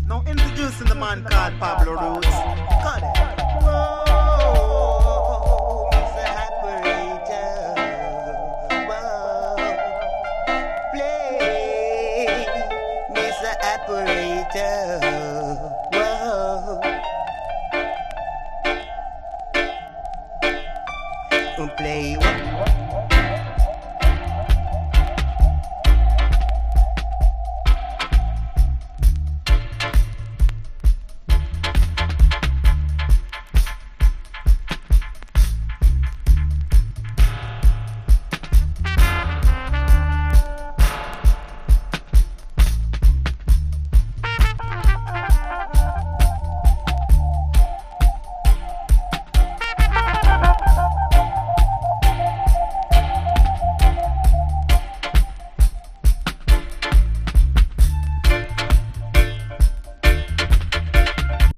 Now introducing the man called Pablo Roots. Cut it. Whoa, Mr. Operator. Whoa, play, Mr. Operator.